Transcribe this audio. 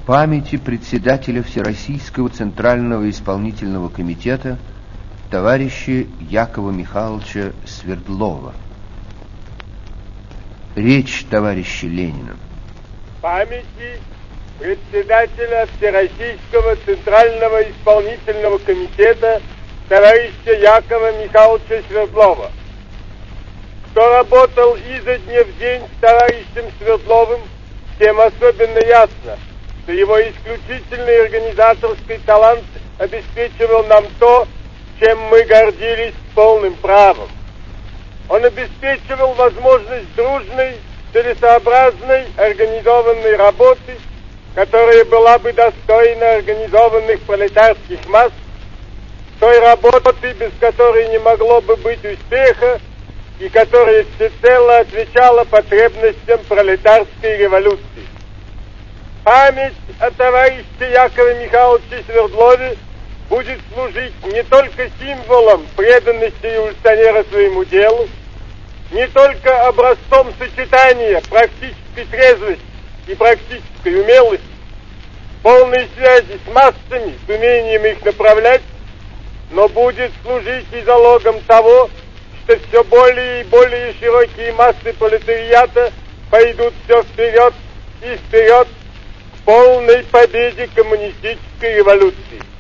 Памяти председателя Всероссийского Центрального Исполнительного Комитета товарища Якова Михайловича Свердлова. Речь товарища Ленина. Памяти председателя Всероссийского Центрального Исполнительного Комитета товарища Якова Михайловича Свердлова. Кто работал изо дня в день с товарищем Свердловым, тем особенно ясно, что его исключительный организаторский талант обеспечивал нам то, чем мы гордились полным правом. Он обеспечивал возможность дружной, целесообразной, организованной работы, которая была бы достойна организованных пролетарских масс, той работы, без которой не могло бы быть успеха, и которая всецело отвечала потребностям пролетарской революции. Память о товарище Якове Михайловиче Свердлове будет служить не только символом преданности революционера своему делу, не только образцом сочетания практической трезвости и практической умелости, полной связи с массами, с умением их направлять, но будет служить и залогом того, что все более и более широкие массы пролетариата пойдут все вперед и вперед к полной победе коммунистической революции.